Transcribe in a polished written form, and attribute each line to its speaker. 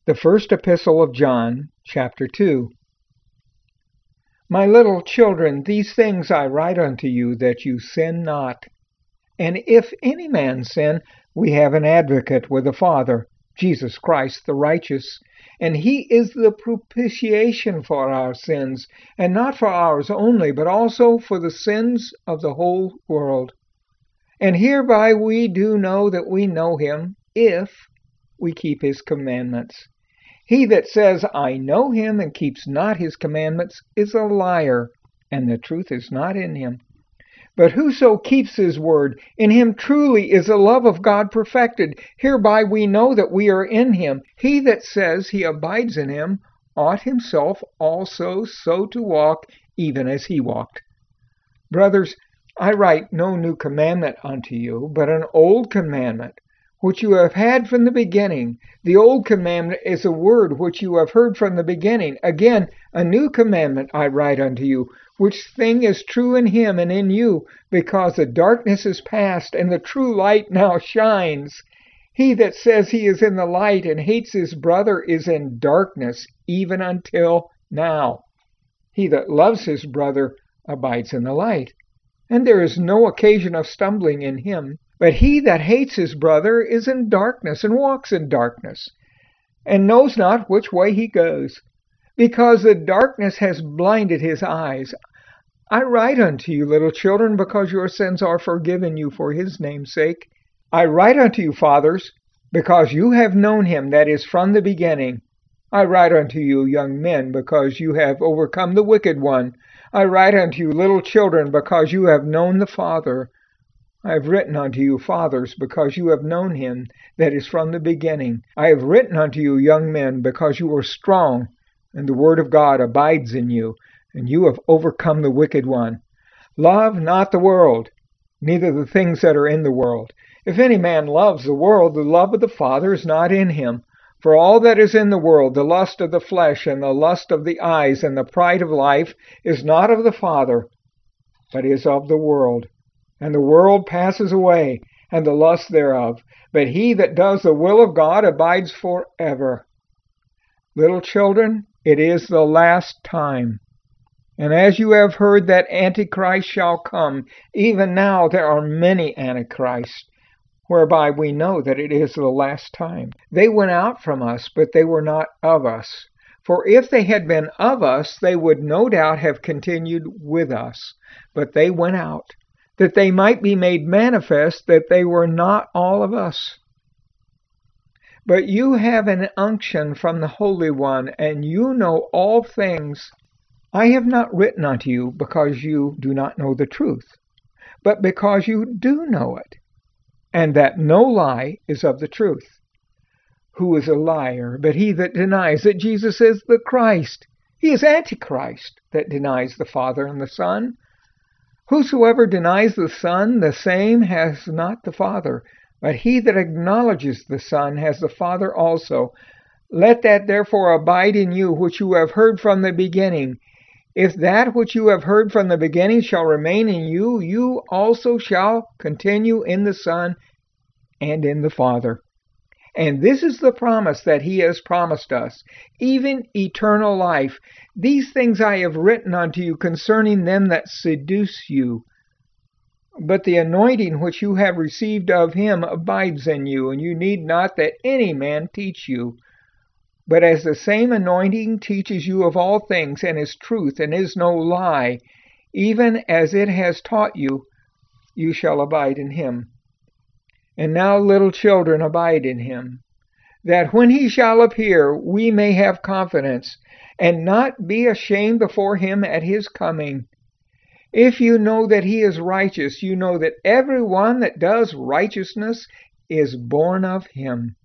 Speaker 1: The First Epistle of John, chapter 2. My little children, these things I write unto you, that you sin not. And if any man sin, we have an advocate with the Father, Jesus Christ the righteous. And he is the propitiation for our sins, and not for ours only, but also for the sins of the whole world. And hereby we do know that we know him, if we keep his commandments. He that says, I know him, and keeps not his commandments, is a liar, and the truth is not in him. But whoso keeps his word, in him truly is the love of God perfected. Hereby we know that we are in him. He that says he abides in him ought himself also so to walk, even as he walked. Brothers, I write no new commandment unto you, but an old commandment, which you have had from the beginning. The old commandment is a word which you have heard from the beginning. Again, a new commandment I write unto you, which thing is true in him and in you, because the darkness is past, and the true light now shines. He that says he is in the light and hates his brother is in darkness, even until now. He that loves his brother abides in the light, and there is no occasion of stumbling in him. But he that hates his brother is in darkness, and walks in darkness, and knows not which way he goes, because the darkness has blinded his eyes. I write unto you, little children, because your sins are forgiven you for his name's sake. I write unto you, fathers, because you have known him that is from the beginning. I write unto you, young men, because you have overcome the wicked one. I write unto you, little children, because you have known the Father. I have written unto you, fathers, because you have known him that is from the beginning. I have written unto you, young men, because you are strong, and the word of God abides in you, and you have overcome the wicked one. Love not the world, neither the things that are in the world. If any man loves the world, the love of the Father is not in him. For all that is in the world, the lust of the flesh, and the lust of the eyes, and the pride of life, is not of the Father, but is of the world. And the world passes away, and the lust thereof. But he that does the will of God abides forever. Little children, it is the last time. And as you have heard that Antichrist shall come, even now there are many Antichrists, whereby we know that it is the last time. They went out from us, but they were not of us. For if they had been of us, they would no doubt have continued with us. But they went out, that they might be made manifest that they were not all of us. But you have an unction from the Holy One, and you know all things. I have not written unto you because you do not know the truth, but because you do know it, and that no lie is of the truth. Who is a liar but he that denies that Jesus is the Christ? He is Antichrist that denies the Father and the Son. Whosoever denies the Son, the same has not the Father. But he that acknowledges the Son has the Father also. Let that therefore abide in you which you have heard from the beginning. If that which you have heard from the beginning shall remain in you, you also shall continue in the Son and in the Father. And this is the promise that he has promised us, even eternal life. These things I have written unto you concerning them that seduce you. But the anointing which you have received of him abides in you, and you need not that any man teach you. But as the same anointing teaches you of all things, and is truth, and is no lie, even as it has taught you, you shall abide in him. And now, little children, abide in him, that when he shall appear, we may have confidence, and not be ashamed before him at his coming. If you know that he is righteous, you know that every one that does righteousness is born of him.